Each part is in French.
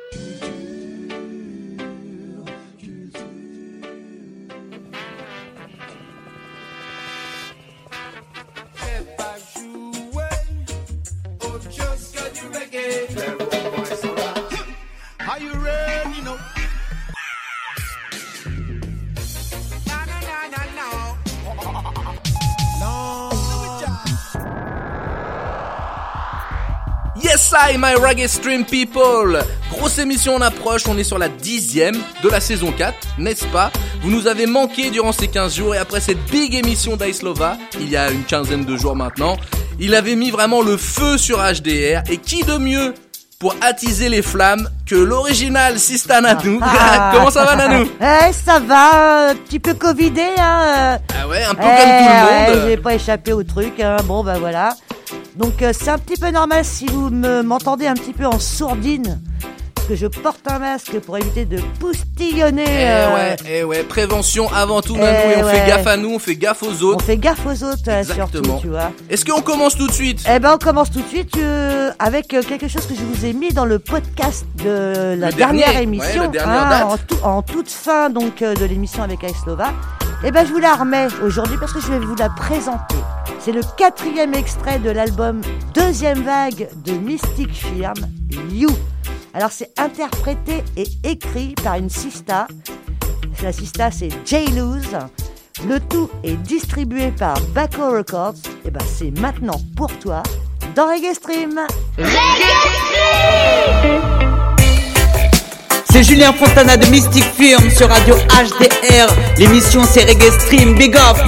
Yes, I, my reggae stream people. Grosse émission en approche, on est sur la 10e de la saison 4, n'est-ce pas? Vous nous avez manqué durant ces 15 jours et après cette big émission d'Islova, il y a une quinzaine de jours maintenant, il avait mis vraiment le feu sur HDR et qui de mieux pour attiser les flammes que l'original Sista Nanou. Comment ça va, Nanou? Ça va, un petit peu covidé, hein. Ah ouais, un peu comme tout le monde. J'ai pas échappé au truc, hein. Bon, bah voilà. Donc c'est un petit peu normal si vous m'entendez un petit peu en sourdine, parce que je porte un masque pour éviter de poustillonner. Ouais, prévention avant tout, Nanou, et on fait gaffe à nous, on fait gaffe aux autres. On fait gaffe aux autres, Exactement. Surtout, tu vois. Est-ce qu'on commence tout de suite? On commence tout de suite avec quelque chose que je vous ai mis dans le podcast de la dernière émission, la dernière date. En toute fin donc de l'émission avec Islova. Je vous la remets aujourd'hui parce que je vais vous la présenter. C'est le 4e extrait de l'album Deuxième Vague de Mystic Firm, You. Alors c'est interprété et écrit par une sista. La sista c'est J-Luz. Le tout est distribué par Baco Records. C'est maintenant pour toi dans Reggae Stream. C'est Julien Fontana de Mystic Firm sur Radio HDR. L'émission c'est Reggae Stream, big up.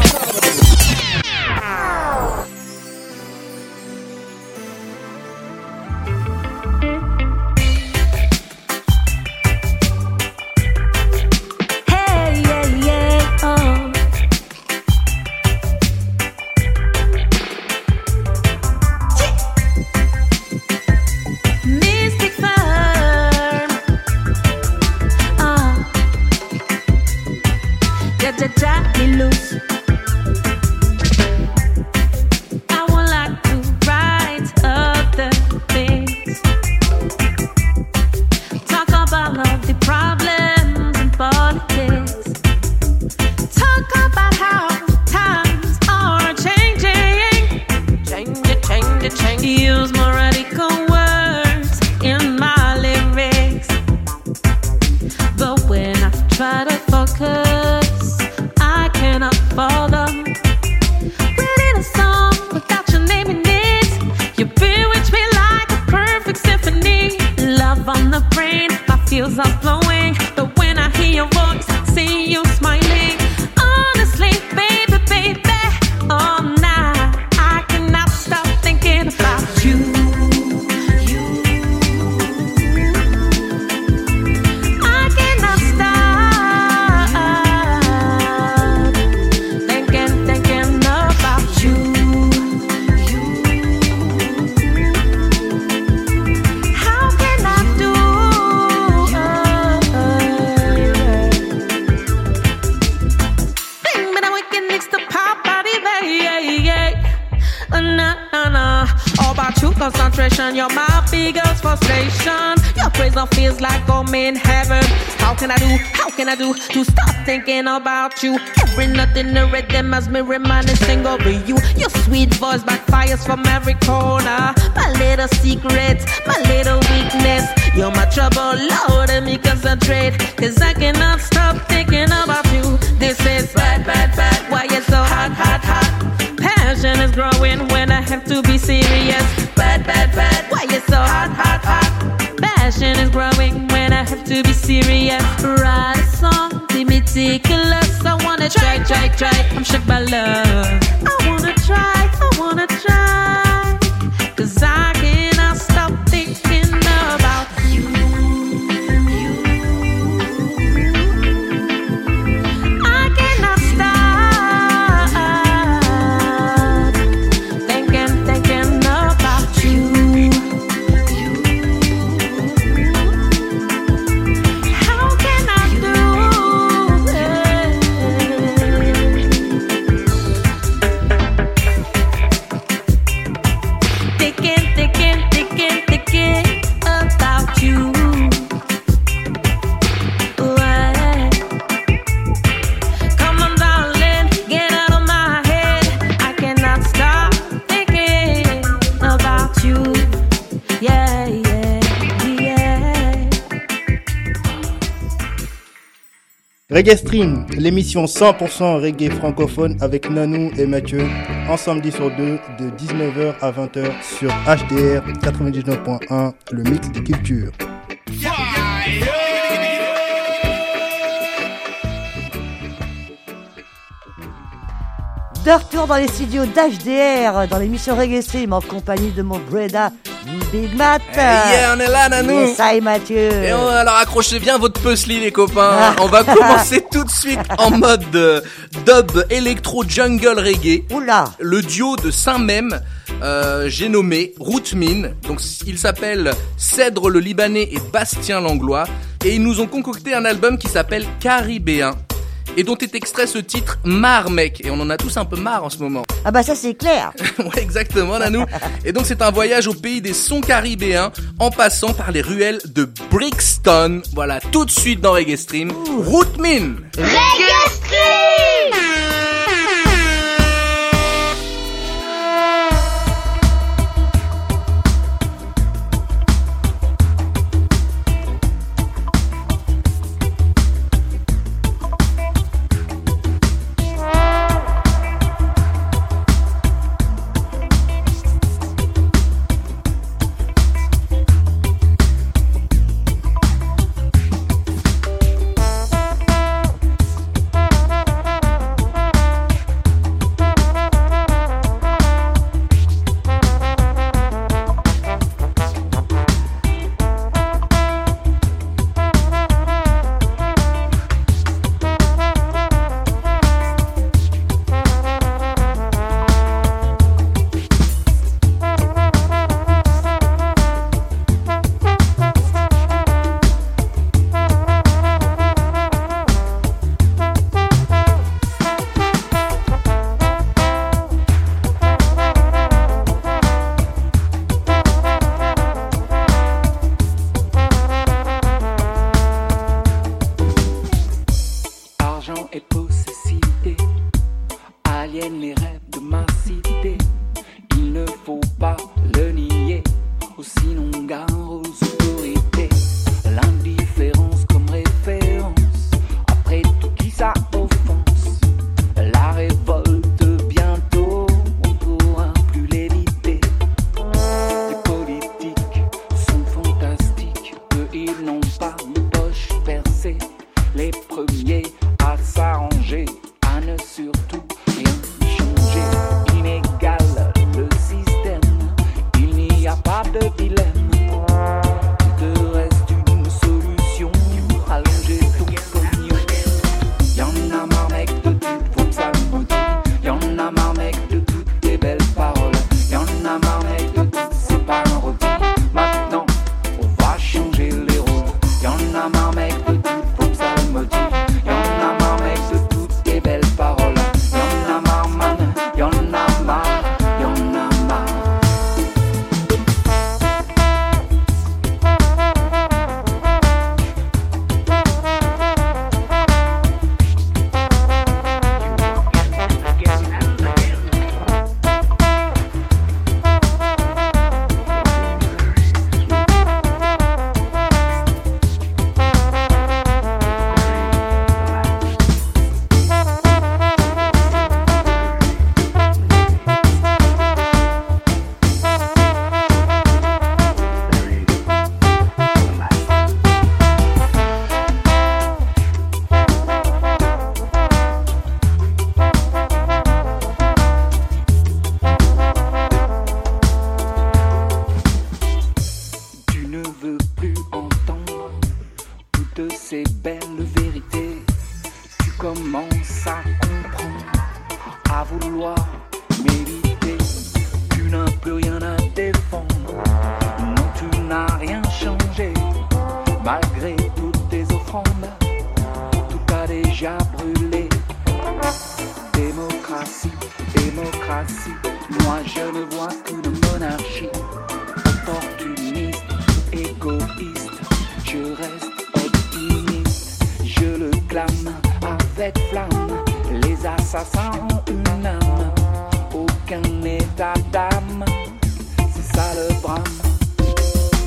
Concentration, you're my biggest frustration. Your praise now feels like I'm in heaven. How can I do to stop thinking about you? Every note in the rhythm as me remind and sing over you. Your sweet voice backfires from every corner. My little secret, my little weakness. You're my trouble, Lord, let me concentrate. Cause I cannot stop thinking about you. This is bad, bad, bad. Why it's so hot, hot, hot? Passion is growing when I have to be serious. Bad, bad, bad. Why you so hot, hot, hot? Passion is growing when I have to be serious. Write a song, be meticulous. I wanna try. I'm shook by love. I wanna try. Cause I cannot stop thinking about you. I cannot stop thinking about you. How can I do it? Reggae Stream, l'émission 100% reggae francophone avec Nanou et Mathieu, en samedi sur 2 de 19h à 20h sur HDR 99.1, le mix des cultures. De retour dans les studios d'HDR, dans l'émission Reggae Stream, en compagnie de mon Breda Big Matt. Yeah, on est là, Nanou. Yes, hi, Mathieu. Et alors accrochez bien votre puzzle, les copains. On va commencer tout de suite en mode dub électro jungle reggae. Oula. Le duo de Saint-Même, j'ai nommé Rootmin. Donc il s'appelle Cèdre le Libanais et Bastien l'Anglois. Et ils nous ont concocté un album qui s'appelle Caribéen. Et dont est extrait ce titre Marre mec. Et on en a tous un peu marre en ce moment. Ah bah ça c'est clair. Ouais, exactement, Nanou. Et donc c'est un voyage au pays des sons caribéens en passant par les ruelles de Brixton. Voilà, tout de suite dans Reggae Stream. Rootmin. Reggae Stream.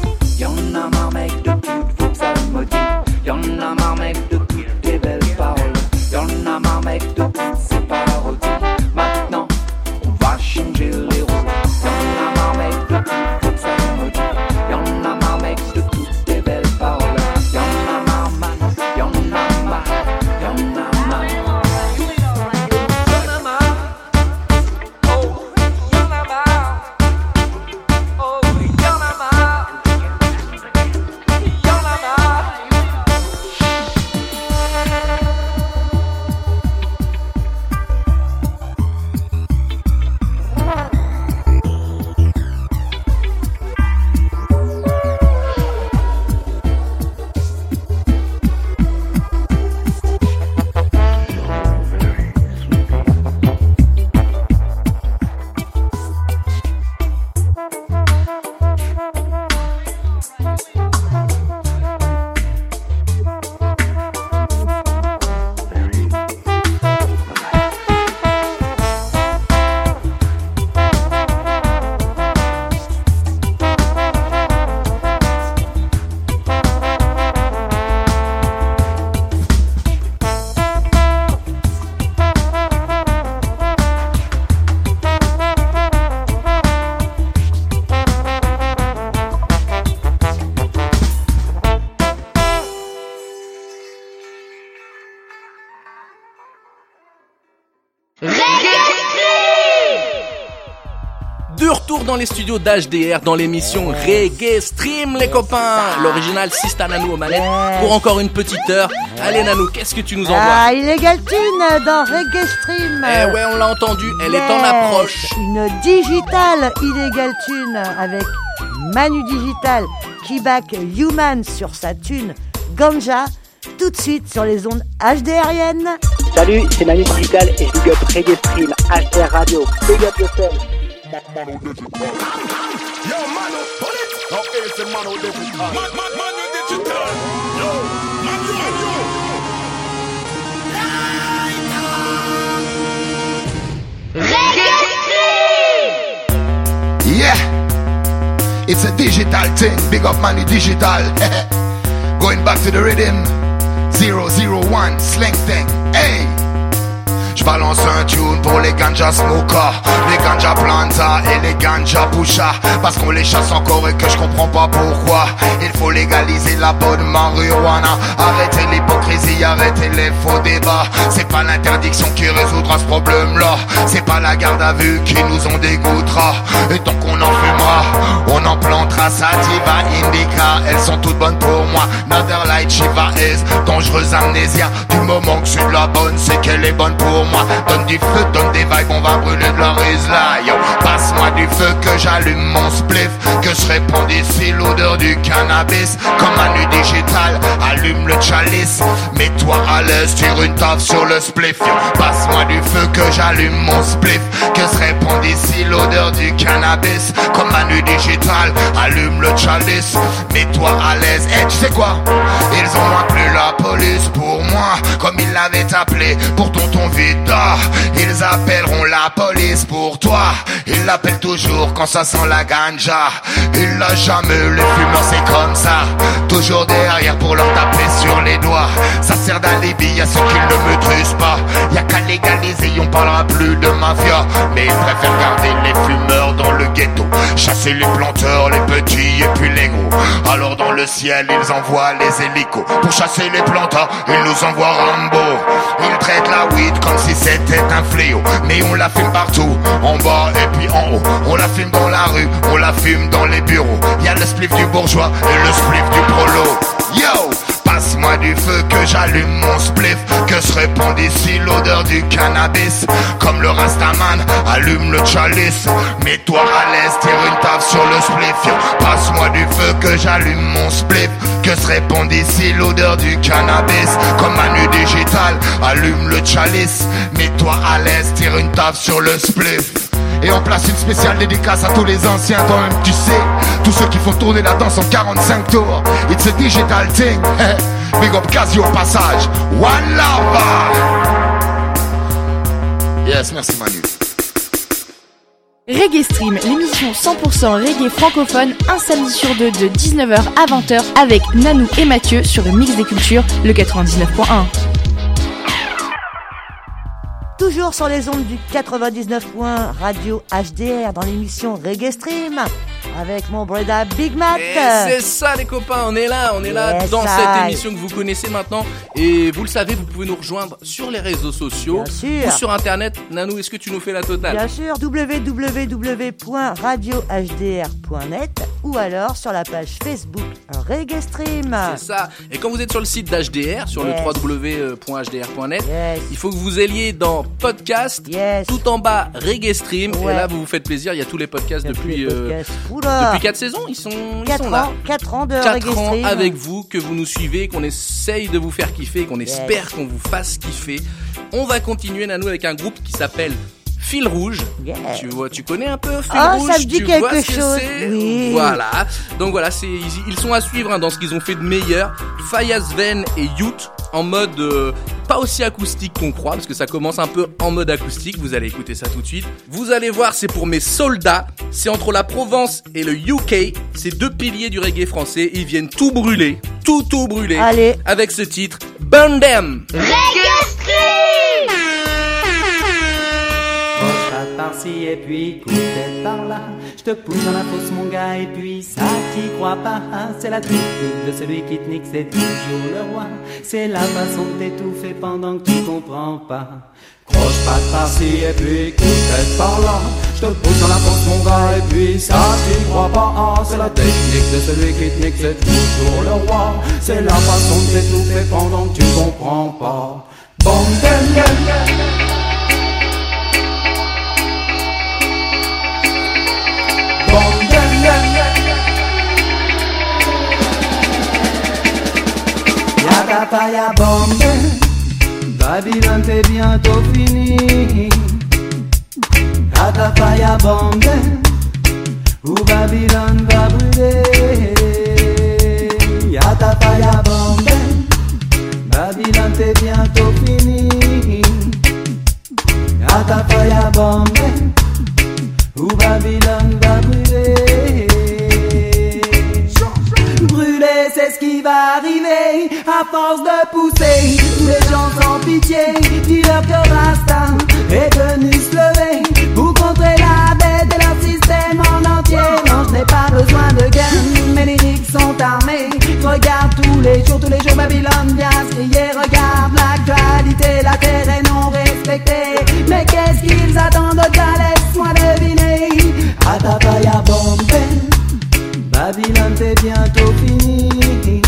Y'en a marre mec de toutes vos psalmodies. Y'en a marre mec de toutes tes belles paroles. dans les studios d'HDR dans l'émission Reggae Stream, les copains. L'original Sista Nanou aux manettes pour encore une petite heure. Allez Nanou, qu'est-ce que tu nous envoies? Ah, Illegal Tune dans Reggae Stream. Eh ouais, on l'a entendu, elle est en approche. Une digitale Illegal Tune avec Manu Digital qui back Human sur sa tune Ganja. Tout de suite sur les ondes HDRiennes. Salut, c'est Manu Digital et je big up Reggae Stream, HDR Radio. Big up yourself. Yo, Manu, pull it. Okay, c'est Manu Digital. Manu Digital. Yo, Manu. Reggae Stream. Yeah, it's a digital thing. Big up Manu Digital. Going back to the rhythm. 001 slang thing. Hey. J'balance un tune pour les ganja smokers, les ganja planta et les ganja pusha. Parce qu'on les chasse encore et que je comprends pas pourquoi. Il faut légaliser la bonne marijuana. Arrêtez l'hypocrisie, arrêtez les faux débats. C'est pas l'interdiction qui résoudra ce problème-là. C'est pas la garde à vue qui nous en dégoûtera. Et tant qu'on en fumera, on en plantera. Sativa, indica, elles sont toutes bonnes pour moi. Another light, Shiva is dangereuse amnésia. Du moment que c'est de la bonne, c'est qu'elle est bonne pour moi. Donne du feu, donne des vibes, on va brûler de la là. Yo, passe-moi du feu que j'allume mon spliff, que se répand ici l'odeur du cannabis. Comme Manu Digital, allume le chalice. Mets-toi à l'aise, tire une taf sur le spliff. Yo, passe-moi du feu que j'allume mon spliff, que se répand ici l'odeur du cannabis. Comme Manu Digital, allume le chalice. Mets-toi à l'aise. Eh, tu sais quoi? Ils ont appelé la police pour moi, comme ils l'avaient appelé pour tonton Vida. Ils appelleront la police pour toi. Ils l'appellent toujours quand ça sent la ganja. Ils l'a jamais, les fumeurs c'est comme ça. Toujours derrière pour leur taper sur les doigts. Ça sert d'alibi à ceux qui ne maîtrisent pas. Y'a qu'à légaliser, on parlera plus de mafia. Mais ils préfèrent garder les fumeurs dans le ghetto, chasser les planteurs, les petits et puis les gros. Alors dans le ciel ils envoient les hélicos. Pour chasser les planteurs, ils nous envoient Rambo. Ils traitent la weed comme si c'était un fléau. Mais on la fume partout, en bas et puis en haut. On la fume dans la rue, on la fume dans les bureaux. Y'a le spliff du bourgeois et le spliff du prolo. Yo, passe-moi du feu que j'allume mon spliff, que se répand ici l'odeur du cannabis. Comme le Rastaman, allume le chalice. Mets-toi à l'aise, tire une taf sur le spliff. Yo, passe-moi du feu que j'allume mon spliff, que se répand ici l'odeur du cannabis. Comme Manu Digital, allume le chalice. Mets-toi à l'aise, tire une taf sur le spliff. Et on place une spéciale dédicace à tous les anciens, toi-même tu sais, tous ceux qui font tourner la danse en 45 tours. It's a digital thing. Big up Casio au passage. One love. Yes, merci Manu. Reggae Stream, l'émission 100% reggae francophone, un samedi sur deux de 19h à 20h avec Nanou et Mathieu sur le Mix des Cultures, le 99.1. Toujours sur les ondes du 99 Radio HDR dans l'émission Reggae Stream avec mon brother Big Matt. Et c'est ça les copains, on est là dans cette émission que vous connaissez maintenant. Et vous le savez, vous pouvez nous rejoindre sur les réseaux sociaux ou sur internet. Nanou, est-ce que tu nous fais la totale? Bien sûr, www.radiohdr.net ou alors sur la page Facebook Reggae Stream. C'est ça. Et quand vous êtes sur le site d'HDR, sur le www.hdr.net, il faut que vous alliez dans podcast, tout en bas Reggae Stream, et là vous vous faites plaisir, il y a tous les podcasts depuis 4 saisons, ils sont là. 4 ans de 4 Reggae ans Stream. avec vous, que vous nous suivez, qu'on essaye de vous faire kiffer, qu'on espère qu'on vous fasse kiffer. On va continuer Nanou avec un groupe qui s'appelle Fil Rouge. Tu connais un peu Fil Rouge? Ça me dit quelque chose. Oui. Voilà. Donc voilà, ils sont à suivre dans ce qu'ils ont fait de meilleur. Fayaz Ven et Youth en mode pas aussi acoustique qu'on croit, parce que ça commence un peu en mode acoustique. Vous allez écouter ça tout de suite. Vous allez voir, c'est pour mes soldats. C'est entre la Provence et le UK. C'est deux piliers du reggae français. Ils viennent tout brûler, tout brûler. Allez. Avec ce titre, Burn Them. Reggae Stream. par-ci et puis coup de tête par-là. Je te pousse dans la fosse mon gars et puis ça t'y crois pas. C'est la technique de celui qui te nique, c'est toujours le roi. C'est la façon de t'étouffer pendant que tu comprends pas. Croche pas par-ci et puis coup de tête par-là. Je te pousse dans la fosse mon gars et puis ça t'y crois pas. C'est la technique de celui qui te nique, c'est toujours le roi. C'est la façon de t'étouffer pendant que tu comprends pas. Bon, Y'a pas y'a bombe, Babylone t'es bientôt fini. Y'a pas y'a bombe, où Babylone va brûler. Y'a pas y'a bombe, Babylone t'es bientôt fini. Y'a pas y'a bombe, où Babylone va brûler. Brûler, c'est ce qui va arriver à force de pousser tous les gens sans pitié. Dis-leur que Rasta est venu se lever pour contrer la bête et leur système en entier. Non, je n'ai pas besoin de guerre, mes lyriques sont armés. Regarde tous les jours Babylone vient se crier. Regarde l'actualité, la terre est non respectée. Mais qu'est-ce qu'ils attendent de gars, laisse-moi deviner. Atapaya Bombay, Babylone t'es bientôt fini.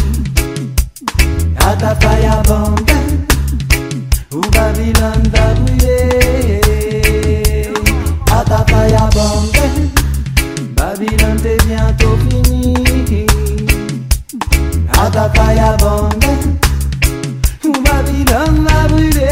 Atapaya Bombay, où Babylone va brûler. Atapaya Bombay, Babylone t'es bientôt fini. Atapaya Bombay, où Babylone va brûler.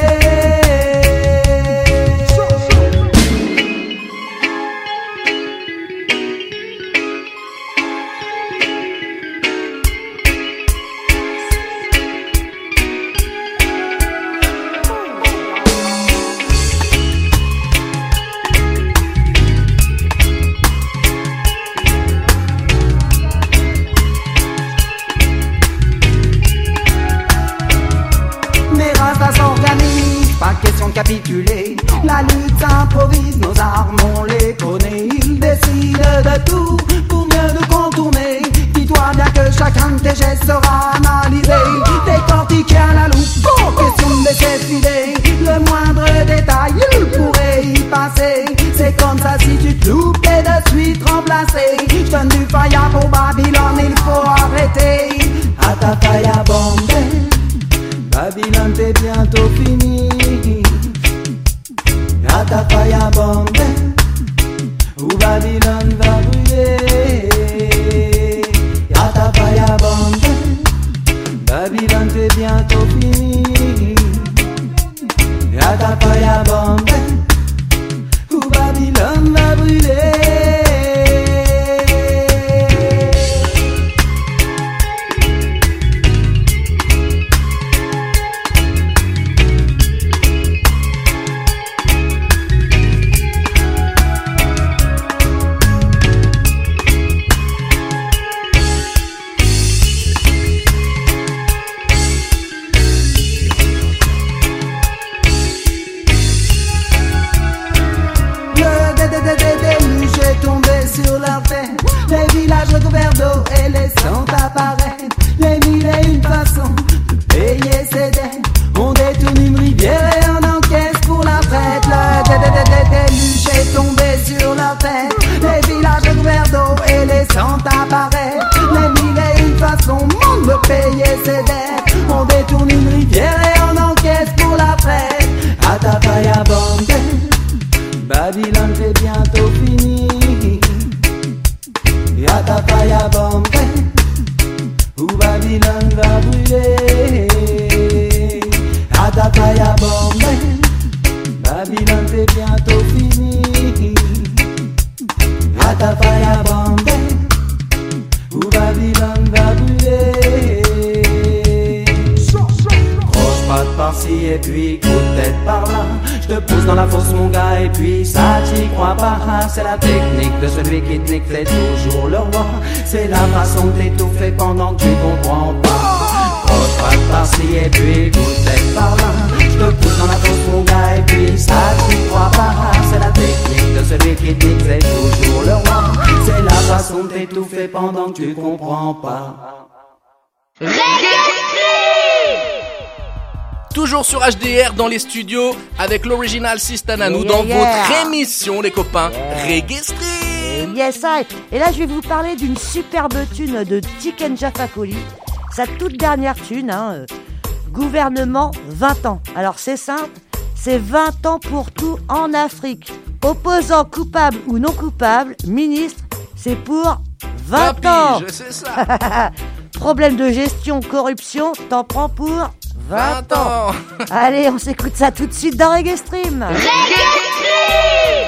Capituler. La lutte s'improvise, nos armes on les connaît. Ils décident de tout pour mieux nous contourner. Dis-toi bien que chacun de tes gestes sera analysé, décortiqué à la loupe, question de laisser filer. Le moindre détail, il pourrait y passer. C'est comme ça si tu te loupes, t'es de suite remplacé. Je donne du faya pour Babylone, il faut arrêter. Atapaya Bombay, Babylone t'es bientôt fini. Atapaya Bombay, où Babylone va brûler. Atapaya Bombay, Babylone t'es bientôt fini. Atapaya Bombay, où Babylone va brûler. Les villages recouverts d'eau et les sangs apparaissent. Les mille et une façons de payer ses dettes. On détourne une rivière et on encaisse pour la fête. Le déluge est tombé sur la tête. Les villages recouverts d'eau et les sangs apparaissent. Les mille et une façons monde de payer ses dettes. On détourne une rivière et on encaisse pour la fête. Atapaya Bombay, Babylone t'es bientôt fini. Atapaya Bombay, où Babylone va brûler. Atapaya Bombay, Babylone t'es bientôt fini. Atapaya Bombay, où Babylone va brûler. Croche pas de par-ci et puis coup de tête par-là. Je te pousse dans la fosse mon gars et puis ça t'y crois pas. C'est la technique de celui qui te nique, c'est toujours le roi. C'est la façon de t'étouffer pendant que tu comprends pas. Croche pas de par-ci et puis coup de tête par-là. Je te pousse dans la danse mon gars et puis ça tu crois pas. C'est la technique de celui qui dit que c'est toujours le roi. C'est la façon de t'étouffer pendant que tu comprends pas. Toujours sur HDR dans les studios avec l'original Sista Nanou dans votre émission les copains Reggae Stream. Yes I. Et là je vais vous parler d'une superbe tune de Tiken Jah Fakoly. Sa toute dernière tune, gouvernement 20 ans. Alors c'est simple, c'est 20 ans pour tout en Afrique. Opposant coupable ou non coupable, ministre, c'est pour 20 ans. Je sais ça. Problème de gestion, corruption, t'en prends pour 20 ans. Allez, on s'écoute ça tout de suite dans Reggae Stream. Reggae Stream.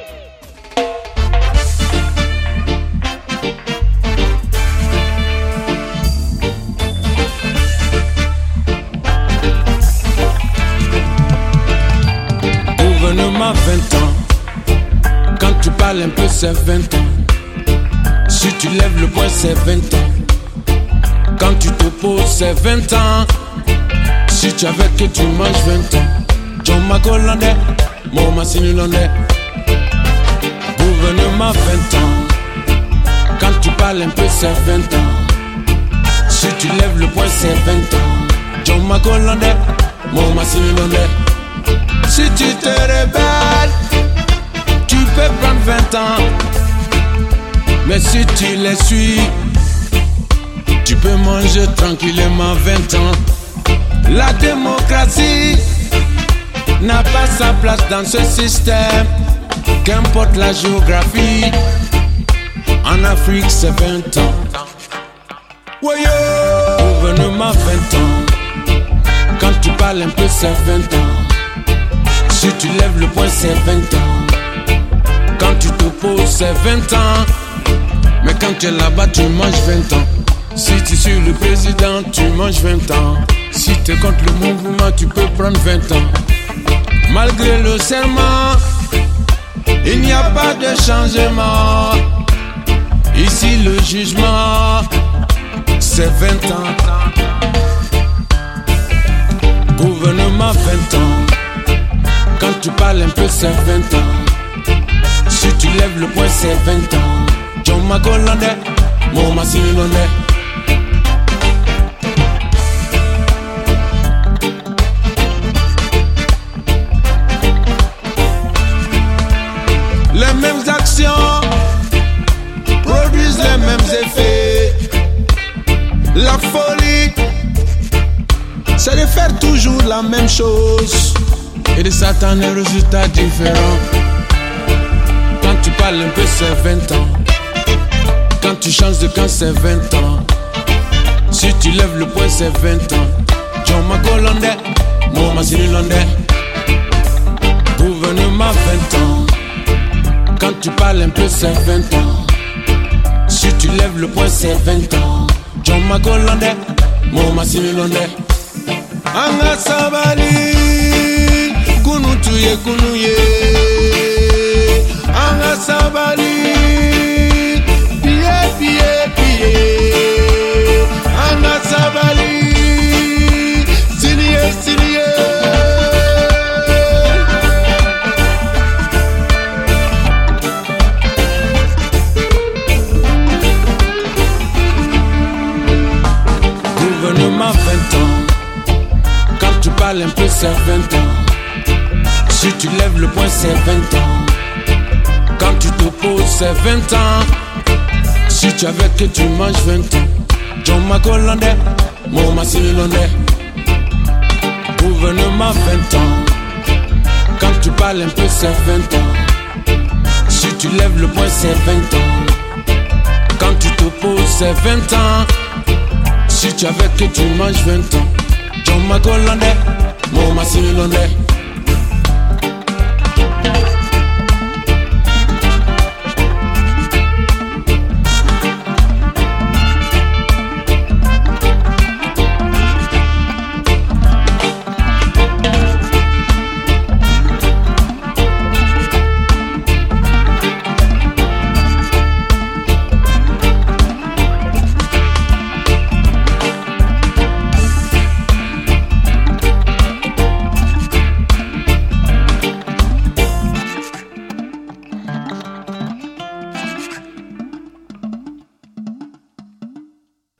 Gouvernement 20 ans. Quand tu parles un peu, c'est 20 ans. Si tu lèves le poing, c'est 20 ans. Quand tu t'opposes, c'est 20 ans. Si tu avais que tu manges 20 ans. John Macolandais, Moma Sinulondais. Gouvernement 20 ans. Quand tu parles un peu, c'est 20 ans. Si tu lèves le poing, c'est 20 ans. John Macolandais, Moma Sinulondais. Si tu te rebelles, tu peux prendre 20 ans. Mais si tu les suis, tu peux manger tranquillement 20 ans. La démocratie n'a pas sa place dans ce système. Qu'importe la géographie, en Afrique c'est 20 ans. Gouvernement 20 ans. Quand tu parles un peu c'est 20 ans. Si tu lèves le poing c'est 20 ans. Quand tu t'opposes c'est 20 ans. Mais quand tu es là-bas tu manges 20 ans. Si tu suis le président tu manges 20 ans. Si tu es contre le mouvement tu peux prendre 20 ans. Malgré le serment, il n'y a pas de changement. Ici le jugement c'est 20 ans. Gouvernement 20 ans. Quand tu parles un peu c'est 20 ans. Si tu lèves le poing c'est 20 ans. John Macolandais, Moma Sinulondais. Les mêmes actions produisent les mêmes effets. La folie, c'est de faire toujours la même chose et de s'attendre à un résultat différent. Quand tu parles un peu, c'est 20 ans. Quand tu changes de camp, c'est 20 ans. Si tu lèves le poing, c'est 20 ans. John Macolandais, Moma Sinulondais. Gouvernement 20 ans. Quand tu parles un peu, c'est 20 ans. Si tu lèves le poing, c'est 20 ans. John Macolandais, Moma Sinulondais. Anga Sabali, Kunutuye Kunuye. Anga Sabali, Pie Pie Pie. Anga Sabali, Sinie Sinie. Gouvernement 20 ans. Quand tu parles un peu, c'est 20 ans. Si tu lèves le poing, c'est 20 ans. Quand tu t'opposes, c'est 20 ans. Si tu avais que tu manges 20 ans. John Macolandais, Moma Sinulondais. Gouvernement 20 ans. Quand tu parles un peu, c'est 20 ans. Si tu lèves le poing, c'est 20 ans. Quand tu t'opposes, c'est 20 ans. Si tu avais que tu manges 20 ans. John Macolandais, Moma Sinulondais.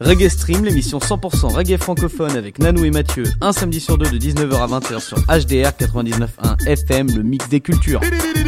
Reggae Stream, l'émission 100% reggae francophone avec Nanou et Mathieu, un samedi sur deux de 19h à 20h sur HDR 99.1 FM, le mix des cultures.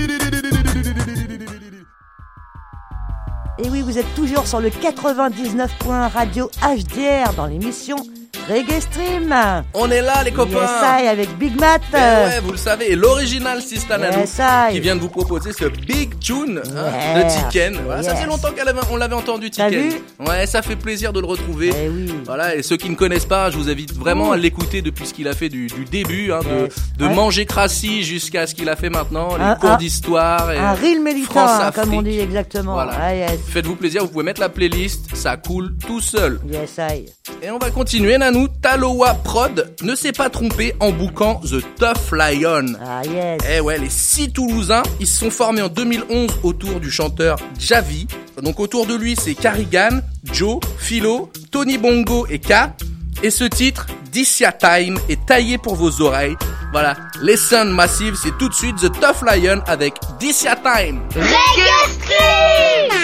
Et oui, vous êtes toujours sur le 99.1 Radio HDR dans l'émission Reggae Stream. On est là les copains. Yes, avec Big Matt. Ouais, vous le savez, et l'original Sista Nanou yes, qui vient de vous proposer ce big tune de Tiken. Voilà, ça fait longtemps qu'on l'avait entendu Tiken. Ouais, ça fait plaisir de le retrouver. Oui. Voilà, et ceux qui ne connaissent pas, je vous invite vraiment à l'écouter depuis ce qu'il a fait du début, de Manger Crassi jusqu'à ce qu'il a fait maintenant, les cours d'histoire. Et un real militant, comme on dit exactement. Voilà. Faites-vous plaisir, vous pouvez mettre la playlist, ça coule tout seul. Yes, Et on va continuer, Nanou. Taloa Prod ne s'est pas trompé en bookant The Tough Lion. Ah yes. Eh ouais, les 6 Toulousains, ils se sont formés en 2011 autour du chanteur Javi. Donc autour de lui, c'est Carrigan, Joe, Philo, Tony Bongo et K. Et ce titre, This Ya Time, est taillé pour vos oreilles. Voilà, Listen Massive, c'est tout de suite The Tough Lion avec This Ya Time. Reggae Stream.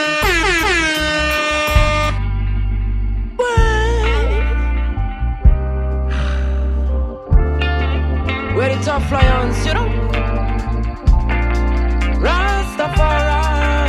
Where the tough lions, you know? Rastafari.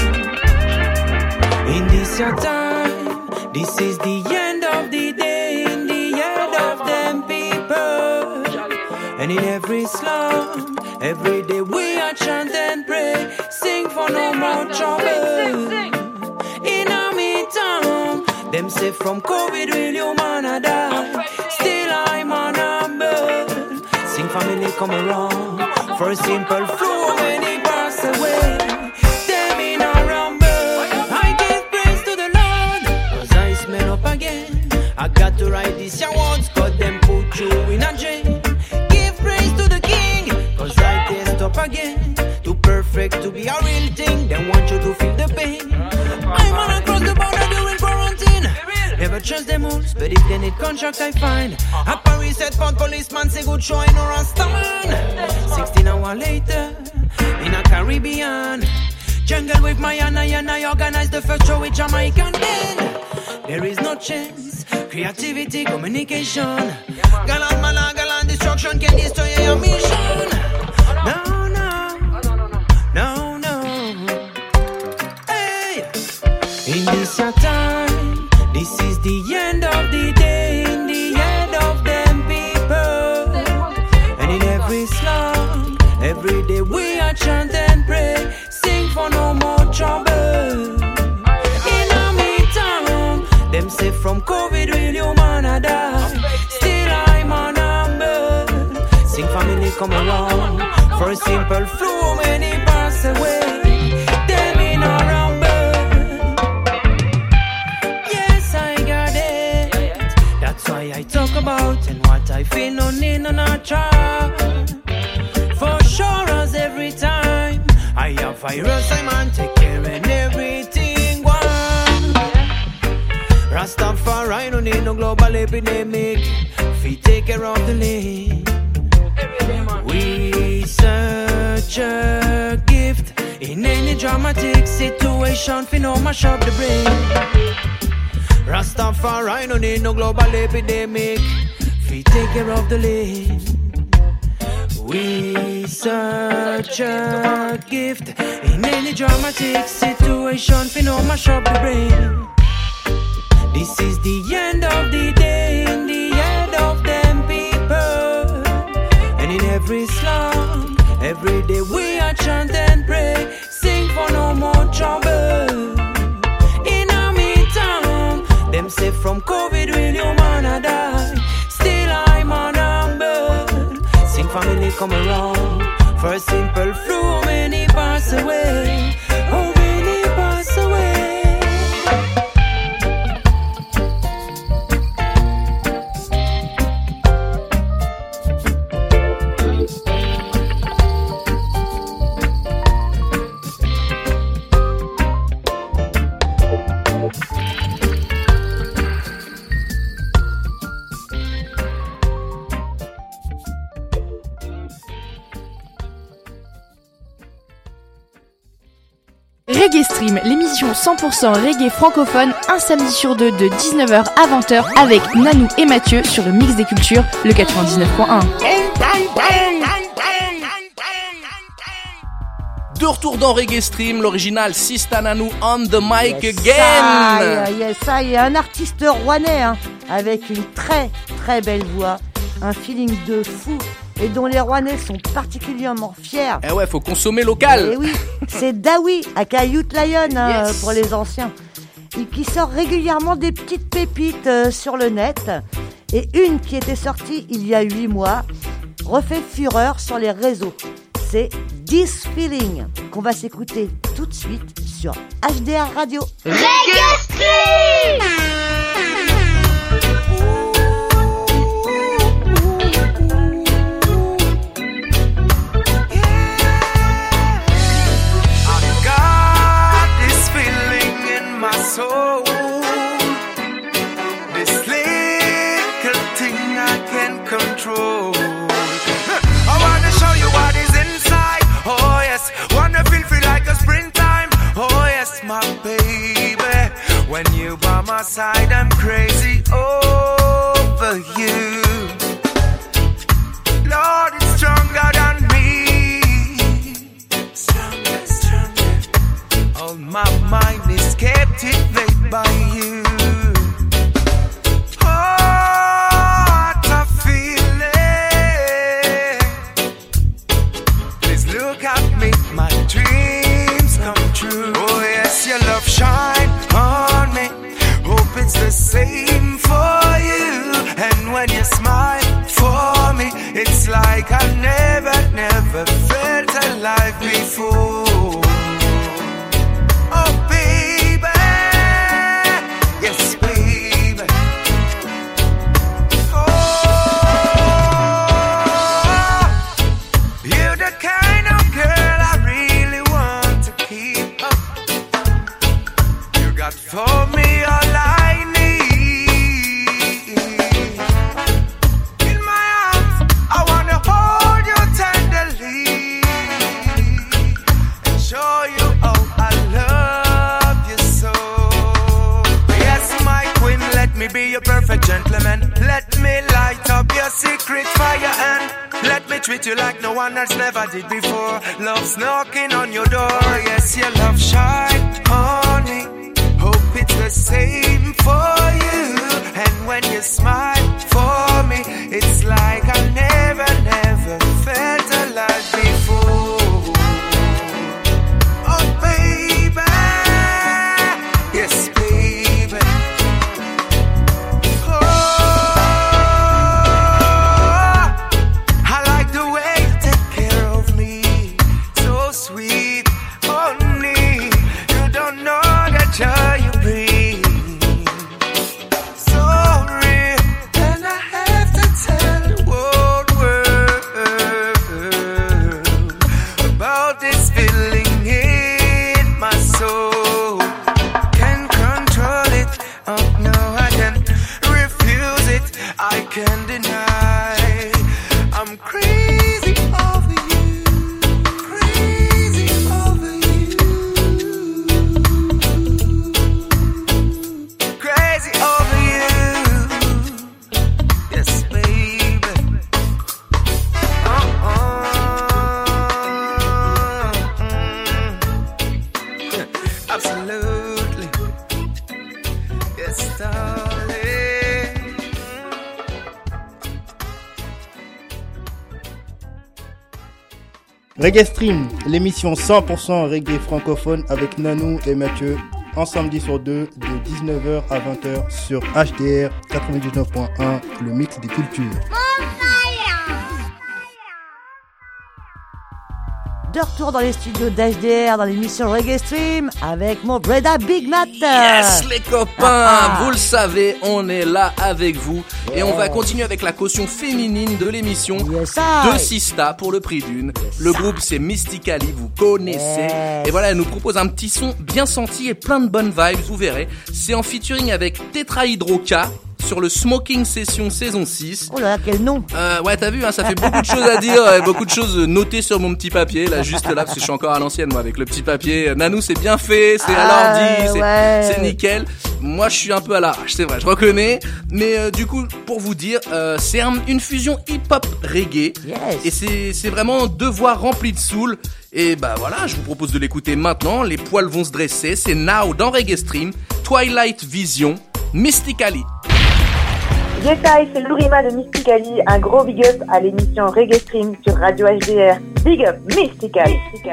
In this your time, this is the end of the day, in the end of them people. And in every slum, every day we are chant and pray, sing for no more trouble. In a town, them say from COVID will you man a die. Still I'm on number. Sing family come around for a simple flu when he pass away. Them in a rumble. I give praise to the Lord, cause I smell up again. I got to write this your words, cause them put you in a jail. Give praise to the King, cause I taste up again. Too perfect to be a real thing, they want you to feel the pain. I'm on across the border during quarantine. Never trust them rules, but if they need contract, I find. At Paris, said found policeman say good show in no Rastaman. 16 hours later, in a Caribbean jungle with Mayana, and I organized the first show with Jamaican. Then there is no chance. Creativity, communication. Galant, mala, galant, destruction can destroy your mission. No, no, no. Hey, in this your time. This is the end of the day, in the end of them people. And in every slum, every day we are chant and pray, sing for no more trouble. In a town, them say from COVID will you man a die. Still I'm on number. Sing family come around for a simple flu when he pass away. Them in a rumble. Why I talk about and what I feel, no need no try. For sure as every time I have virus, I man take care and everything one. Rastafari no need no global epidemic. We take care of the lane. We search a gift in any dramatic situation. We no mash up the brain. Rastafari no need no global epidemic. We take care of the lane. We search a gift in any dramatic situation. We no mash up the brain. This is the end of the day, in the end of them people. And in every slum, every day we are chant and pray, sing for no more trouble. Them say from COVID will you man a die. Still I'm on number. Sing family come around for a simple flu when he pass away. Oh, when he pass away. Reggae Stream, l'émission 100% reggae francophone, un samedi sur deux de 19h à 20h avec Nanou et Mathieu sur le Mix des Cultures, le 99.1. De retour dans Reggae Stream, l'original Sista Nanou on the mic again. Ça y est, un artiste rouennais avec une très très belle voix, un feeling de fou et dont les Rouennais sont particulièrement fiers. Eh ouais, faut consommer local. Et oui, c'est Dawi, aka Youth Lion pour les anciens, et qui sort régulièrement des petites pépites sur le net. Et une qui était sortie il y a 8 mois refait fureur sur les réseaux. C'est This Feeling qu'on va s'écouter tout de suite sur HDR Radio. Reggae Stream. I've got this feeling in my soul. This little thing I can't control. I wanna show you what is inside. Oh yes, wanna feel free like a springtime. Oh yes, my baby. When you by my side, I'm crazy over you. Lord, it's stronger than me. Stronger, stronger. All my mind is captivated by you. Shine on me, hope it's the same for you. And when you smile for me, it's like I never felt alive before. Oh baby, yes baby. Oh, you're the kind of girl I really want to keep up. Got for me all I need. In my arms, I wanna hold you tenderly and show you how I love you so. Yes, my queen, let me be your perfect gentleman. Let me light up your secret fire and let me treat you like no one else never did before. Love's knocking on your door. Yes, your love shine on me. Hope it's the same for you. And when you smile for me, it's like I never felt alive before. Oh baby, yes baby. Oh, I like the way you take care of me. So sweet, honey. You don't know that joy you bring, so real, and I have to tell the whole world about this feeling in my soul. Can't control it, oh no I can't refuse it, I can't deny. I'm crazy over you, crazy over you. Crazy over you, yes baby. Absolutely, yes darling. Reggae Stream, l'émission 100% reggae francophone avec Nanou et Mathieu, un samedi sur deux de 19h à 20h sur HDR 99.1, le mix des cultures. De retour dans les studios d'HDR, dans l'émission Reggae Stream, avec mon Breda Big Matt. Yes les copains, vous le savez, on est là avec vous. Et on va continuer avec la caution féminine de l'émission de Sista pour le prix d'une. Le groupe c'est Mystically, vous connaissez. Et voilà, elle nous propose un petit son bien senti et plein de bonnes vibes, vous verrez. C'est en featuring avec Tetrahydro K sur le Smoking Session saison 6. Oh là là, quel nom. Ouais, t'as vu, hein, ça fait beaucoup de choses à dire, beaucoup de choses notées sur mon petit papier, là, juste là, parce que je suis encore à l'ancienne, moi, avec le petit papier. Nanou, c'est bien fait, c'est à l'ordi, c'est nickel. Moi, je suis un peu à l'arrache, c'est vrai, je reconnais. Mais du coup, pour vous dire, c'est une fusion hip-hop reggae. Yes. Et c'est vraiment deux voix remplies de soul. Et bah voilà, je vous propose de l'écouter maintenant. Les poils vont se dresser. C'est Now dans Reggae Stream, Twilight Vision, Mystically. Yes, hi, c'est Lourima de Mystically. Un gros big up à l'émission Reggae Stream sur Radio HDR. Big up, Mystically.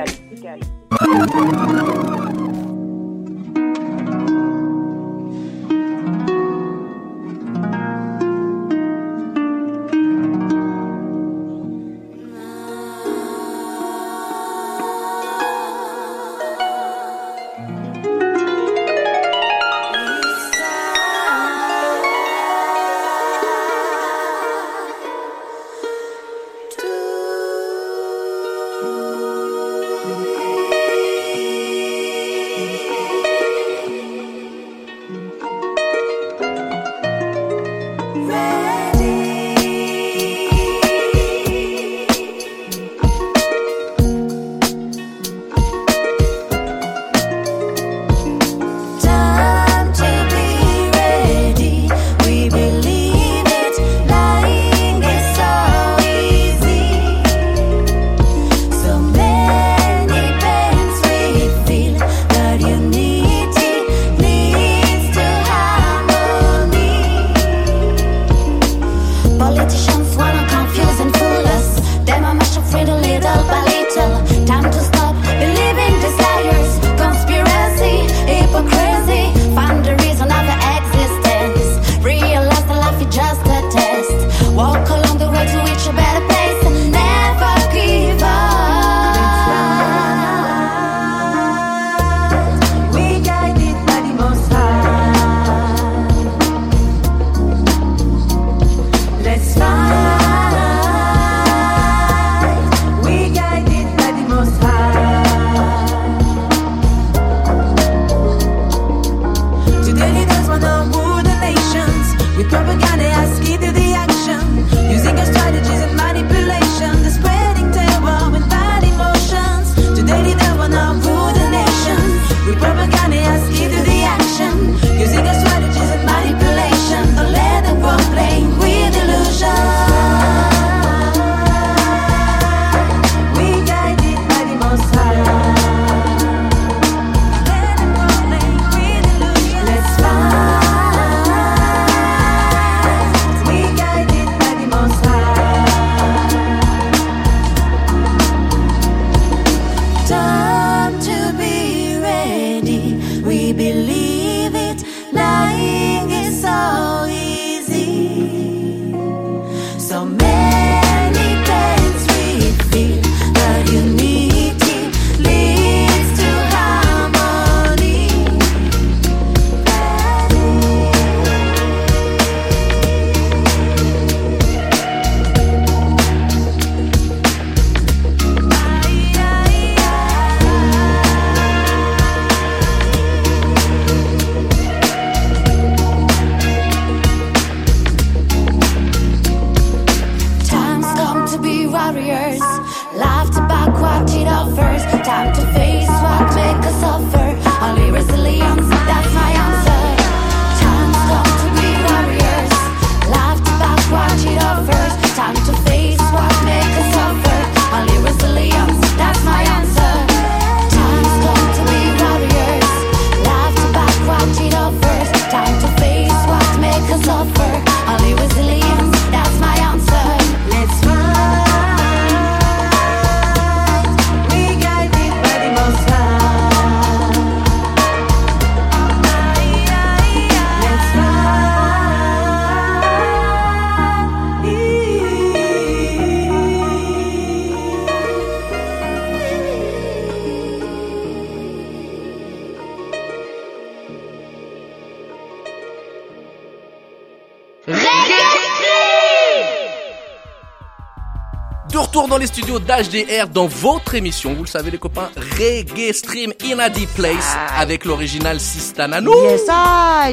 De retour dans les studios d'HDR dans votre émission, vous le savez les copains, Reggae Stream in a Deep Place avec l'original Sista Nanou. Yes, I.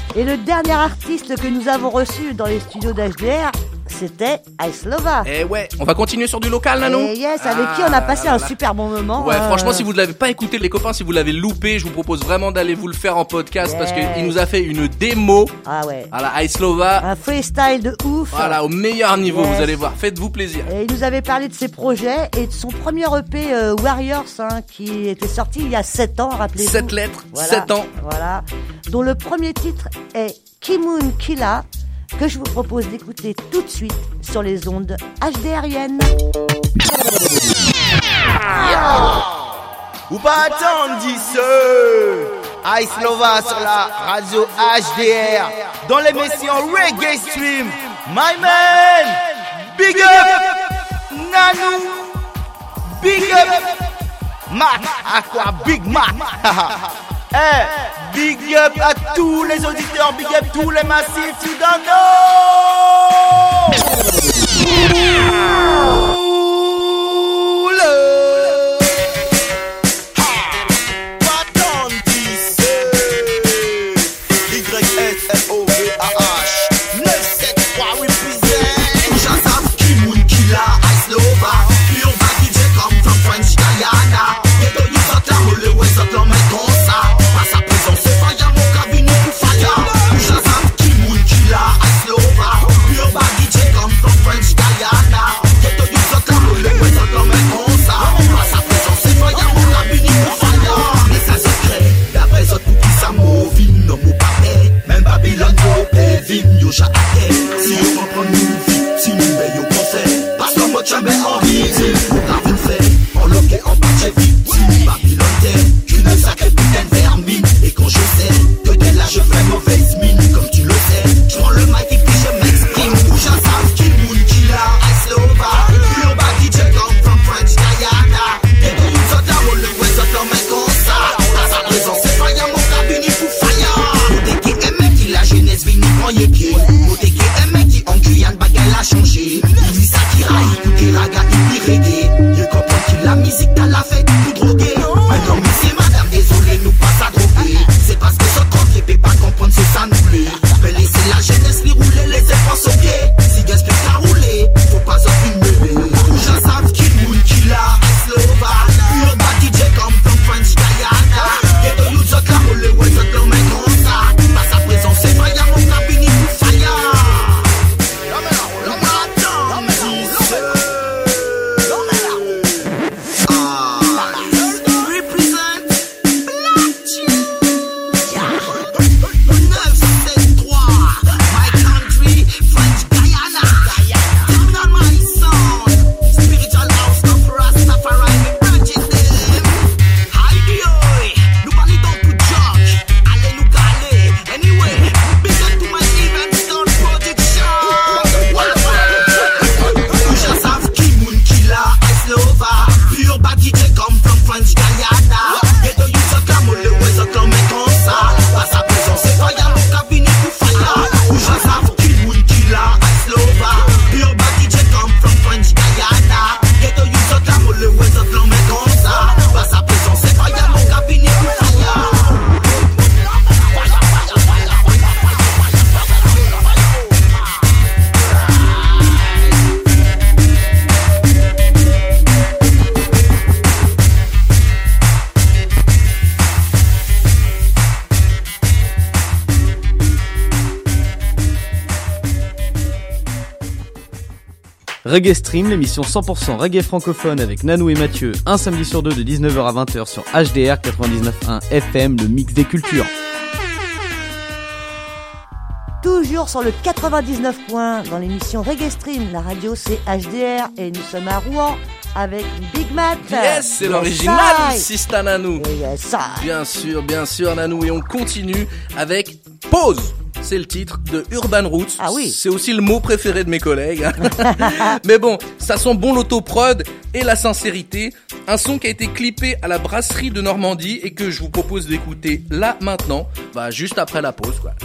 Et le dernier artiste que nous avons reçu dans les studios d'HDR, c'était Islova. Eh ouais, on va continuer sur du local, Nanou. Et yes, avec qui on a passé un super bon moment. Ouais, franchement, si vous ne l'avez pas écouté, les copains, si vous l'avez loupé, je vous propose vraiment d'aller vous le faire en podcast parce qu'il nous a fait une démo. Ah ouais. Voilà, Islova. Un freestyle de ouf. Voilà, au meilleur niveau, vous allez voir. Faites-vous plaisir. Et il nous avait parlé de ses projets et de son premier EP Warriors, qui était sorti il y a 7 ans, rappelez-vous. 7 lettres, voilà, 7 ans. Voilà. Dont le premier titre est Kimun Killa, que je vous propose d'écouter tout de suite sur les ondes HDRiennes. Ou pas attendre, dis Islova sur la radio HDR dans l'émission Reggae Stream. My man, big up Nanou, big up Mac, Aqua, Big Mac. Hey, big up à tous les auditeurs, big up tous les massifs, tu don't Reggae Stream, l'émission 100% reggae francophone avec Nanou et Mathieu, un samedi sur deux de 19h à 20h sur HDR 99.1 FM, le mix des cultures. Toujours sur le 99 points dans l'émission Reggae Stream, la radio c'est HDR et nous sommes à Rouen avec Big Mac. Yes, c'est l'original Sista Nanou. Yes, bien sûr Nanou, et on continue avec Pause. C'est le titre de Urban Roots. Ah oui. C'est aussi le mot préféré de mes collègues. Mais bon, ça sent bon l'autoprod et la sincérité. Un son qui a été clippé à la brasserie de Normandie et que je vous propose d'écouter là maintenant, juste après la pause, quoi.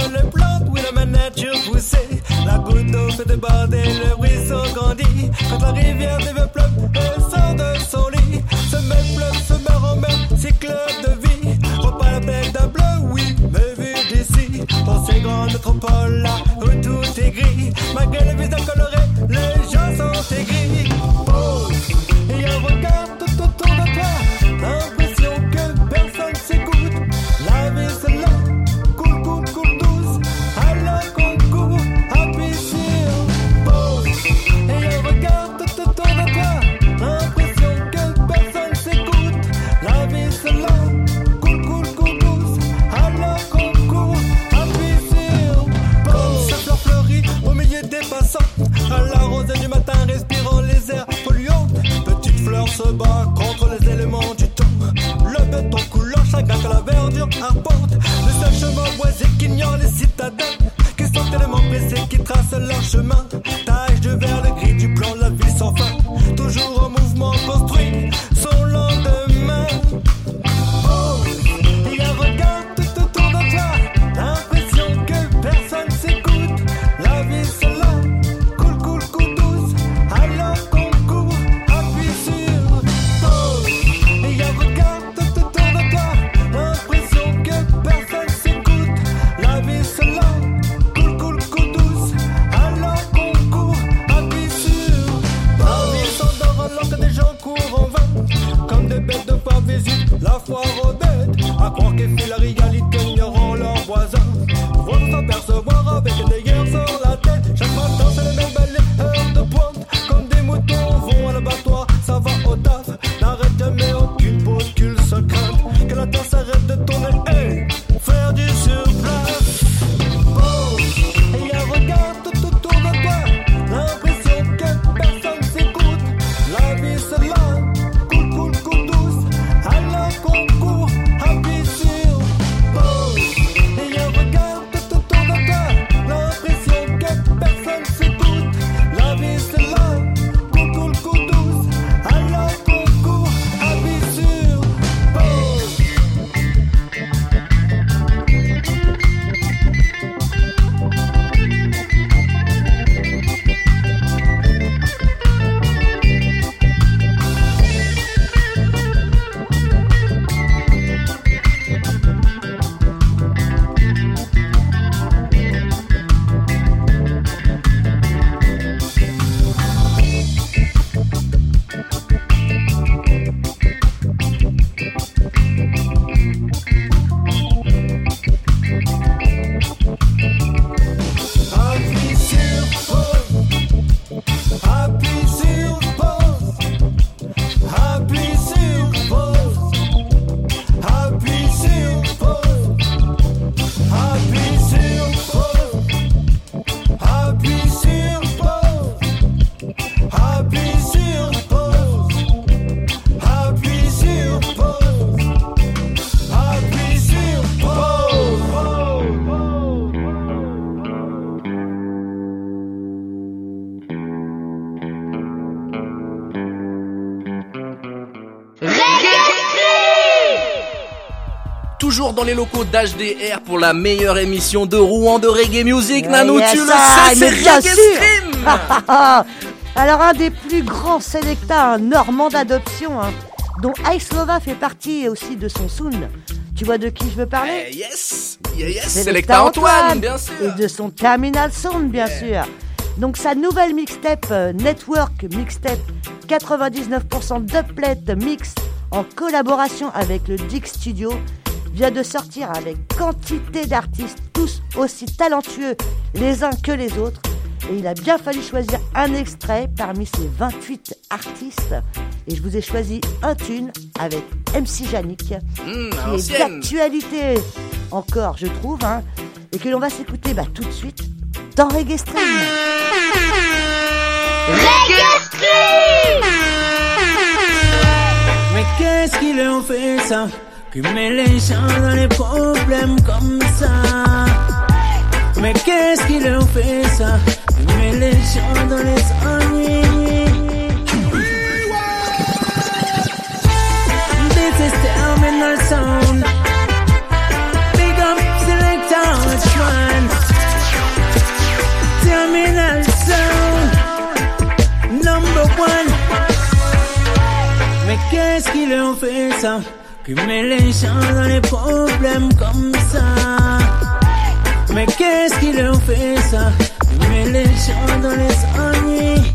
entre les plantes, oui la nature poussait. La goutte d'eau fait déborder, le ruisseau grandit. Quand la rivière développe, elle sort de son lit. Se met fleuve, se meurt en mer, cycle de vie. Repas la belle d'un bleu, oui, mais vu d'ici. Dans ces grandes métropoles là où tout est gris, malgré les visages colorés, les gens sont aigris. Pause, et un regard tout autour de toi. L'impression que personne s'écoute. La vie c'est là, cool, cool, cool, douce. Alors qu'on court, appuie sur pause, et un regard tout autour de toi. L'impression que personne s'écoute. La vie c'est là, cool, cool, cool, douce. Alors qu'on court, appuie sur pause. Cette fleur fleurit au milieu des passants. À la rosée du matin, respirant les airs polluants. Petite fleur se bat contre les éléments du temps. Le béton coulant, chacun que la verdure arpente. Le seul chemin boisé qu'ignore les citadins, qui sont tellement pressés, qui tracent leur chemin. Tache de verre, le gris du plan, la vie sans fin. Toujours en mouvement, construit son lendemain. Oh, il y a un regard tout autour de toi. L'impression que personne s'écoute. La vie c'est là, cool, cool, cool, douce. Alors qu'on court, appuie sur pause. Il y a un regard tout autour de toi. L'impression que personne s'écoute. La vie c'est là, cool, cool, cool, douce. Alors qu'on court, appuie sur pause. La vie s'endort alors que des gens courent en vain. Comme des bêtes de foire visitent la foire aux bêtes. À croire qu'ils font la réalité, ignorant leurs voisins. Vont s'apercevoir avec des guerres sur la tête. Chaque matin c'est les mêmes belles heures de pointe. Comme des moutons vont à l'abattoir, ça va au taf. N'arrête jamais aucune pause, qu'il se crainte que la terre s'arrête de tourner. Hey, faire du surplace. Oh, et y a un regard tout autour de toi. L'impression que personne s'écoute. La vie c'est là, cool, cool, cool, douce. Alors qu'on court, appuie sur pause. Et y a un regard tout autour de toi. L'impression que personne s'écoute. La vie c'est là, cool, cool, cool, douce. Alors qu'on court, appuie sur pause. Appuie sur pause. Appuie sur pause. Appuie sur pause. Appuie sur pause. Appuie sur pause. Appuie sur pause. Appuie sur pause. Appuie sur pause. Appuie sur pause. Toujours dans les locaux d'HDR pour la meilleure émission de Rouen de reggae music. Nanou, Yes, tu le ah, sais, mais c'est bien Reggae sûr. Stream. Alors, un des plus grands sélectas normands d'adoption, dont Islova fait partie et aussi de son sound. Tu vois de qui je veux parler? Yes, Selecta Antoine, bien sûr. Et de son Terminal Sound, bien sûr. Donc sa nouvelle mixtape Network Mixtape 99% d'uplet mix en collaboration avec le Dick Studio vient de sortir avec quantité d'artistes tous aussi talentueux les uns que les autres. Et il a bien fallu choisir un extrait parmi ces 28 artistes. Et je vous ai choisi un tune avec MC Yannick, qui est d'actualité encore, je trouve, et que l'on va s'écouter tout de suite dans Reggae Stream. Reggae Stream! Mais qu'est-ce qu'ils ont fait ça? Que met les gens dans les problèmes comme ça? Mais qu'est-ce qu'ils ont fait ça? Que met les gens dans les ennuis? This is Terminal Sound. Big up Selecta Antoine. qui leur fait ça? Qui met les gens dans les problèmes comme ça? Mais qu'est-ce qui leur fait ça? Qui met les gens dans les ennuis?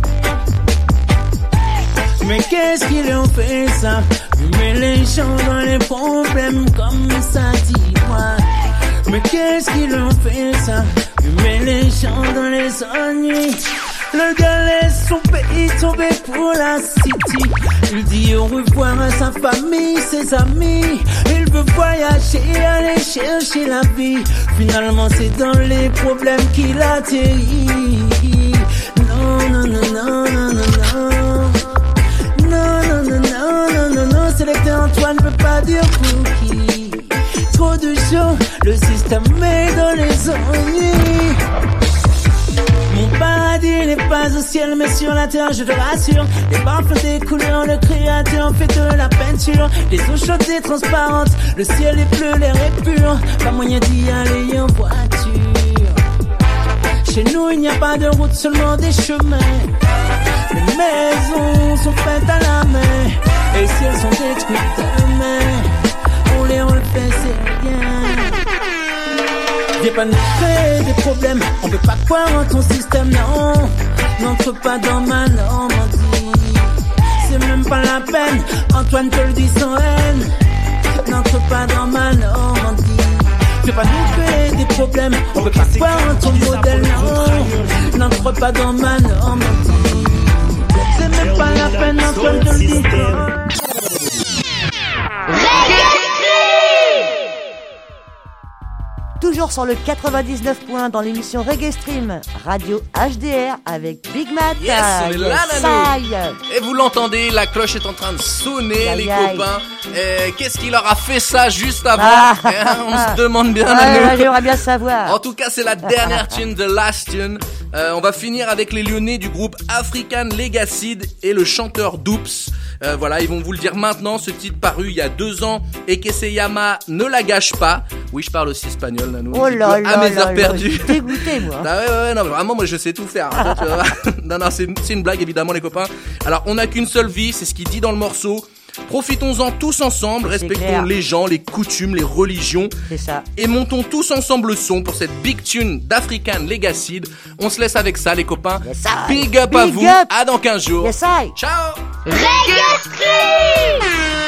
Mais qu'est-ce qui leur fait ça? Qui met les gens dans les problèmes comme ça? Dis-moi. Mais qu'est-ce qui leur fait ça? Qui met les gens dans les ennuis? Le gars laisse son pays tomber pour la city. Il dit au revoir à sa famille, ses amis. Il veut voyager, aller chercher la vie. Finalement c'est dans les problèmes qu'il atterrit. Non, non, non, non, non, non, non. Non, non, non, non, non, non, non. Sélecteur Antoine ne peut pas dire pour qui. Trop de gens, le système est dans les ennuis. Mon paradis n'est pas au ciel mais sur la terre, je te rassure. Les parfums des couleurs, le créateur fait de la peinture. Les eaux chaudes et transparentes, le ciel est bleu, l'air est pur. Pas moyen d'y aller en voiture. Chez nous il n'y a pas de route, seulement des chemins. Les maisons sont faites à la main. Et si elles sont détruites demain, on les refait, c'est rien. Viens pas nous créer des problèmes, on peut pas croire en ton système, non. N'entre pas dans ma Normandie. C'est même pas la peine, Antoine te le dit sans haine. N'entre pas dans ma Normandie. Viens pas nous créer des problèmes, on peut pas croire en ton modèle, non. N'entre pas dans ma Normandie. C'est même pas la peine, Antoine te le dit. Toujours sur le 99 points dans l'émission Reggae Stream, Radio HDR avec Big Matt. Yes, on est là, Nanou. Et vous l'entendez, la cloche est en train de sonner, les copains. Qu'est-ce qui leur a fait ça juste avant? On se demande bien, Nanou. J'aimerais bien savoir. En tout cas, c'est la dernière tune de Last Tune. On va finir avec les Lyonnais du groupe African Legacy et le chanteur Doops. Voilà, ils vont vous le dire maintenant. Ce titre paru il y a 2 ans. Et Keseyama ne la gâche pas. Oui, je parle aussi espagnol, Nanou. Oh là là, à mes heures perdues. Je suis dégoûté, moi. Ah ouais, non, vraiment, moi, je sais tout faire. Hein, tu vois. Non, c'est une blague, évidemment, les copains. Alors, on n'a qu'une seule vie, c'est ce qu'il dit dans le morceau. Profitons-en tous ensemble, respectons les gens, les coutumes, les religions. C'est ça. Et montons tous ensemble le son pour cette big tune d'African Legacy. On se laisse avec ça, les copains. Yes, big up à vous. À dans 15 jours. Yes, ciao. Reggae Stream.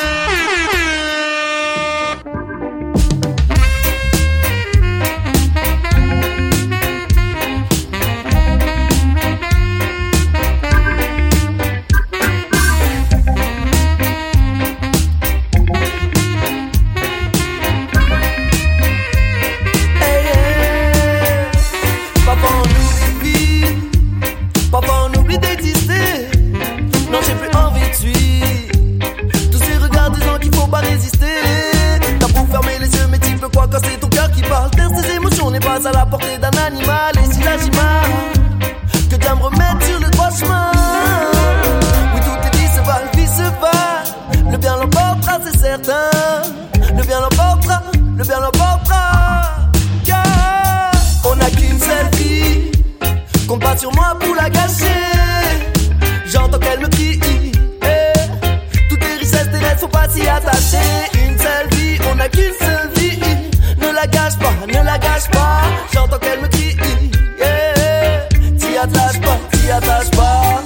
À la portée d'un animal, et si là j'y marre, que Dieu me remette sur le droit chemin. Oui, tout est vice-va, le bien l'emportera, c'est certain. Le bien l'emportera, le bien l'emportera. Car on n'a qu'une seule vie, compte pas sur moi pour la gâcher. J'entends qu'elle me crie, toutes les richesses terrestres, faut pas s'y attacher. Une seule vie, on n'a qu'une seule vie. Ne la gâche pas, ne la gâche pas. J'entends qu'elle me crie, t'y attache pas, t'y attache pas.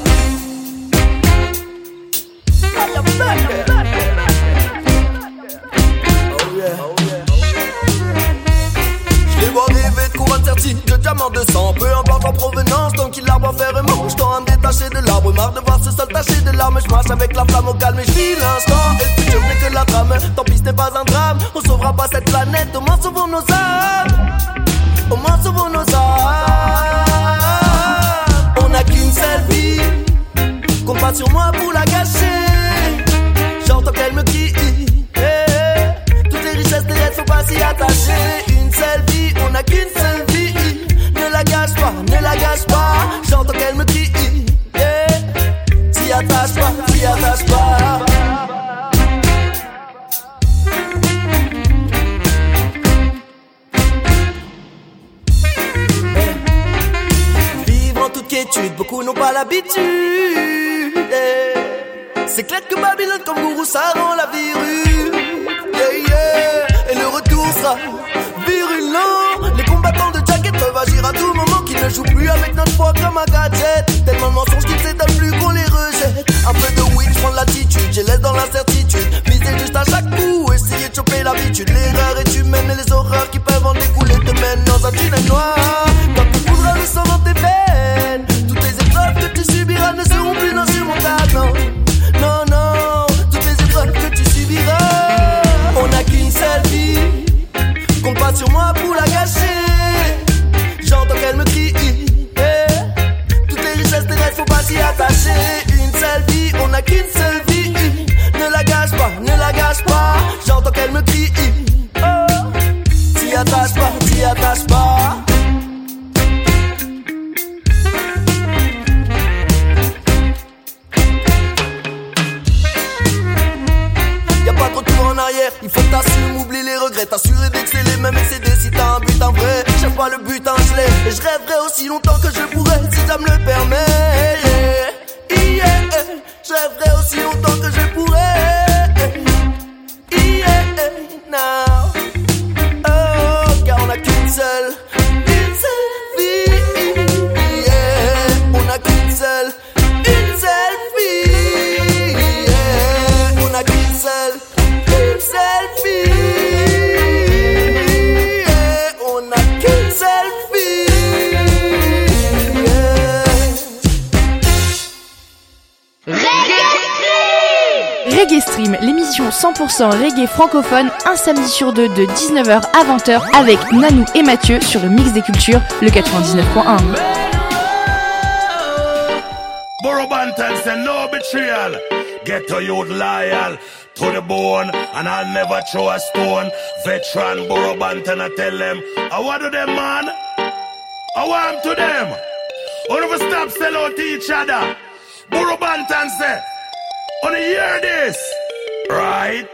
Je les vois rêver de couronne certine, de diamants de sang. Peu importe en provenance, tant qu'il l'arbre à faire mort. Je tends à me détacher de l'arbre, marre de voir ce sol taché de larmes. Je marche avec la flamme au calme et je vis l'instant. Et le futur n'est que la trame, tant pis ce n'est pas un drame. On sauvera pas cette planète, au moins sauvons nos âmes. Au moins sauvons nos âmes. On n'a qu'une seule vie, compte pas sur moi pour la gâcher. J'entends qu'elle me crie, toutes les richesses terrestres, faut pas s'y attacher. Une seule vie, on n'a qu'une seule vie. Ne la gâche pas, ne la gâche pas. J'entends qu'elle me crie, t'y attache pas, t'y attache pas. Vivre en toute quiétude, beaucoup n'ont pas l'habitude. C'est clair que Babylone comme gourou ça rend la vie rude. Yeah, yeah. Et le retour sera virulent. Les combattants de Jacket peuvent agir à tout moment, qu'ils ne jouent plus avec notre foi comme un gadget. Tellement de mensonges qu'ils s'étalent plus qu'on les rejette. Un peu de weed, je prends de l'attitude, je laisse dans l'incertitude. Miser juste à chaque coup, essayer de choper l'habitude. L'erreur est humaine et les horreurs qui peuvent en découler te mènent dans un tunnel noir. Quand tu poudras le sang dans tes veines, toutes les épreuves que tu subiras ne seront plus insurmontables. Non, non, non, toutes les épreuves que tu subiras. On n'a qu'une seule vie, compte pas sur moi pour la gâcher. J'entends qu'elle me crie, toutes les richesses terrestres faut pas s'y attacher. Une seule vie, on n'a qu'une seule vie. Ne la gâche pas, ne la gâche pas. J'entends qu'elle me crie, t'y attache pas, t'y attache pas. Il faut que t'assumes, oublie les regrets, t'assurer d'exceller, même excéder si t'as un but, un vrai. Cherche pas le but, un gelé. Et je rêverai aussi longtemps que je pourrai, si ça me le permet. Yeah, yeah. Je rêverai aussi longtemps que je pourrai. Yeah, now. Oh, car on a qu'une seule vie. Yeah, on a qu'une seule vie. Yeah, on a qu'une seule. Selfie, yeah, on a qu'une selfie, yeah. Reggae Stream, l'émission 100% reggae francophone, un samedi sur deux de 19h à 20h avec Nanou et Mathieu sur le Mix des Cultures, le 99.1. Borobantan say no betrayal, get to youth loyal. To the bone, and I'll never throw a stone. Veteran Borobantan, I tell them, I want to them, man. I want to them. I never stop sell out to each other. Borobantan say, wanna hear this, right?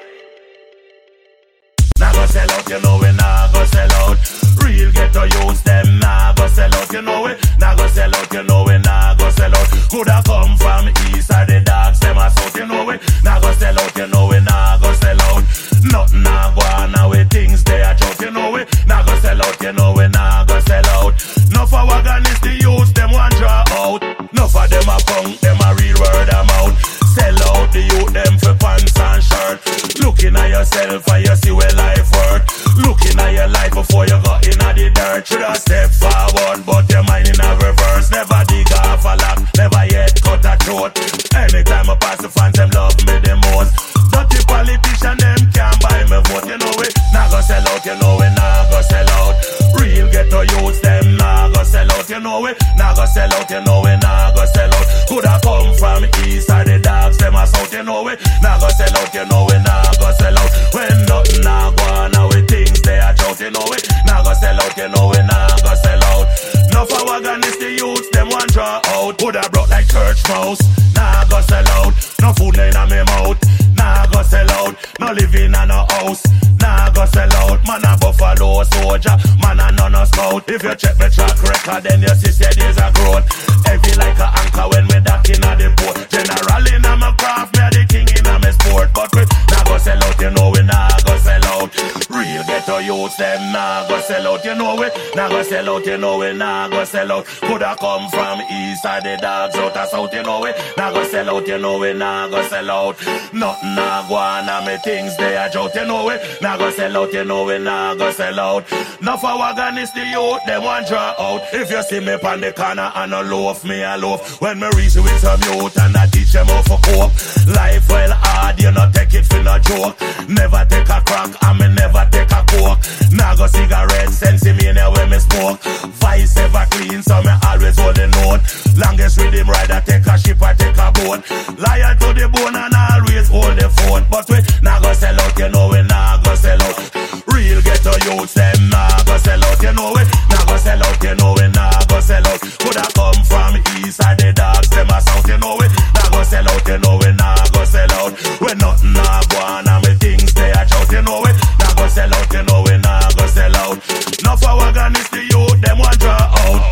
Nah go sell out, you know we nah go sell out. Real ghetto youths, them nah go sell out, you know we. Nah go sell out, you know we nah go sell out. Coulda come from east or the dogs, them a south, you know we. Nah go sell out, you know we nah go sell out. Nothing nah go on now with things they a joke, you know we. Nah go sell out, you know we nah go sell out. Nuff of wagon is the youths, them want draw out. Nuff of them a punk, them a real word of mouth. Sell out the youth, them for pants and shirt. Looking at yourself and you see where life worth. Looking at your life before you got in the dirt. Should have step forward, but your mind in a reverse. Never dig off a lock, never yet cut a throat. Anytime I pass the fans, them love me the most. Dirty politician, them can't buy me vote, you know it. Nah go sell out, you know it, nah go sell out. Real ghetto youths, them nah go sell out, you know it. Nah go sell out, you know it, nah go sell out. Coulda come from east or the dogs, them a south, you know it. Nah go sell out, you know it, nah go sell out. When nothing nah go on now with things they a joke, you know it. Nah go sell out, you know it, nah go sell out. Nuff of wagon is the youths, them want draw out. Coulda brought like church mouse, nah go sell out. No food in a me mouth, nah go sell out. No living in no house, nah go sell out. Man a buffalo soldier, man a none a scout. If you check me track record, then you see there's a growth. Heavy like a anchor when we dock in a the boat. General in a my craft, me a the king in a my sport. But we nah go sell out, you know we nah go sell out. Real ghetto youths, them nah go sell out, you know we. Nah go sell out, you know we nah go sell out. Coulda come from east or the dogs out of south, you know we. Nah go sell out, you know we nah go sell out. Nothing nah go on and me things they a joke, you know we. Nah go sell out, you know we nah go sell out. Nuff of wagon is the youth, them want draw out. If you see me pan the corner and a loaf, me a loaf. When me reach with some youth and I teach them how to cope. Life well hard, you not take it for no joke. Never take a crack and me never take a coke. Nah go cigarettes, sense me in when me smoke. Vice ever clean, so me always hold the note. Longest rhythm rider, take a ship or take a boat. Liar to the bone and always hold the phone. But we nah go sell out, you know we nah go sell out. Real ghetto youths, them nah go sell out, you know we. Nah go sell out, you know we nah go sell out. Coulda come from east or the dogs, them a south, you know we. Nah go sell out, you know we nah go sell out. When nothing nah go on and me things they a shout, you know we. Nah go sell out, you know we nah go sell out. Nuff of wagon is the youth, them want draw out.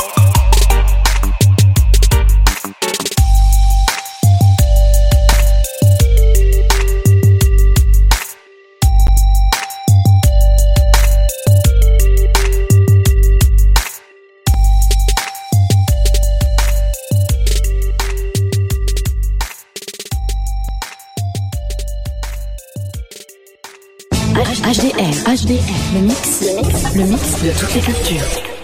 HDR, le mix de toutes les cultures.